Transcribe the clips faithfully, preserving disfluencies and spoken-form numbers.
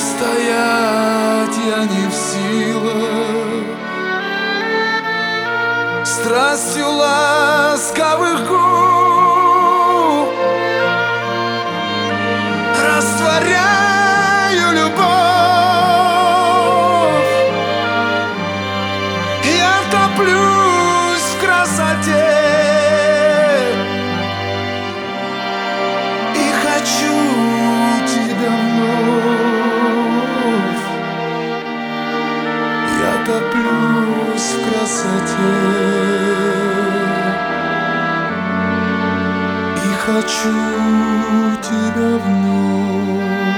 Устоять я не в силах, страстью ласковых губ растворяю любовь. Я топлюсь в красоте и хочу тебя вновь. Я топлюсь в красоте и хочу тебя вновь.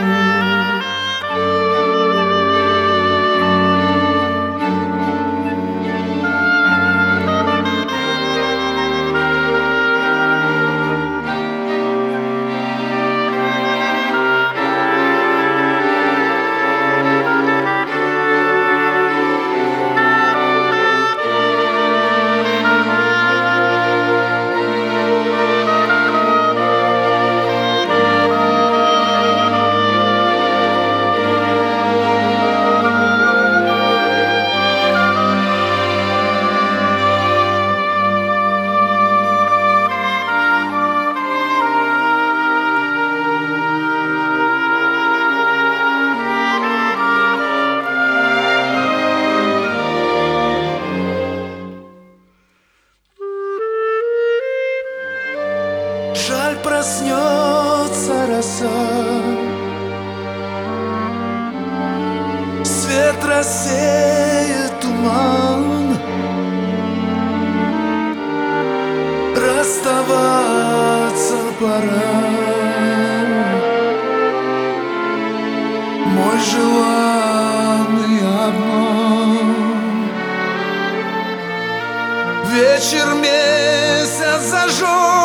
Жаль, проснется роса, свет рассеет туман, расставаться пора. Мой желанный обман. Вечер месяц зажег